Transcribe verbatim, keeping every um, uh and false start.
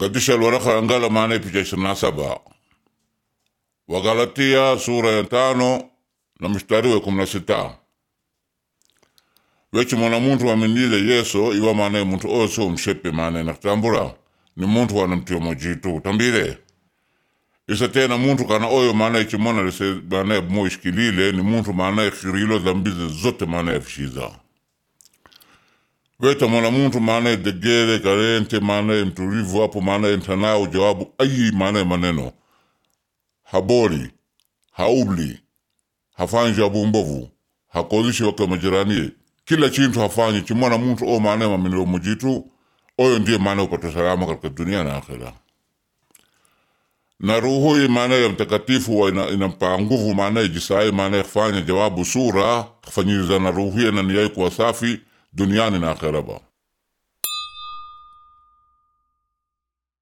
Gadisha alwaraka angala maana picha ishirini na saba Wagalatia sura ya tano na mstari wa kumi na sita wechi mwana muntu waminile Yesu iwa maana muntu oso mshepe maana nakutambura ni muntu wanamtio mojitu tambile isa tena muntu kana oyo maana ichimona lise maana mo ishkilile ni muntu maana khirilo dhambize zote maana yafishiza weta mwana muntu maana degere karente maana mtulivu hapo maana intanao jawabu ayi maana maneno habori haubli hafanyi jabu mbovu hakozishi wake majirani kila chintu hafanyi chimwana muntu o maana maminilo mujitu oyo ndiye maana upata salama katika dunia na akhera na ruhu hii maana ya mtakatifu wa ina, inampa nguvu maana jisai maana yafanya jawabu sura kufanyiriza na ruhu hii na niyai kuwa safi duniani na akhera ba